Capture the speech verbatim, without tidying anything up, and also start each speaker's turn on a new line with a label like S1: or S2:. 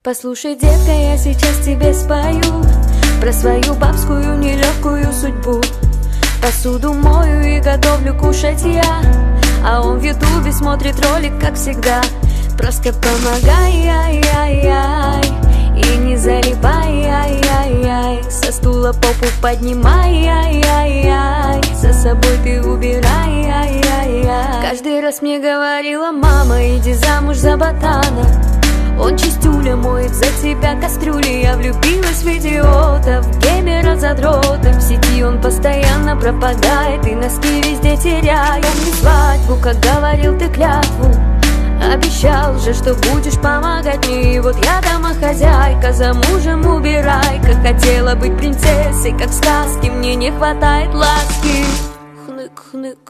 S1: Послушай, детка, я сейчас тебе спою про свою бабскую нелегкую судьбу. Посуду мою и готовлю кушать я, а он в ютубе смотрит ролик, как всегда. Просто помогай, ай-яй-яй, и не залипай, ай-яй-яй. Со стула попу поднимай, ай-яй-яй, за собой ты убирай, ай-яй-яй. Каждый раз мне говорила мама: иди замуж за ботана, он чистюля моет за тебя кастрюли. Я влюбилась в идиотов, геймеров, задротов. В сети он постоянно пропадает и носки везде теряет. Помни свадьбу, как говорил ты клятву, обещал же, что будешь помогать мне. И вот я домохозяйка, за мужем убирайка. Хотела быть принцессой, как в сказке, мне не хватает ласки. Хнык-хнык.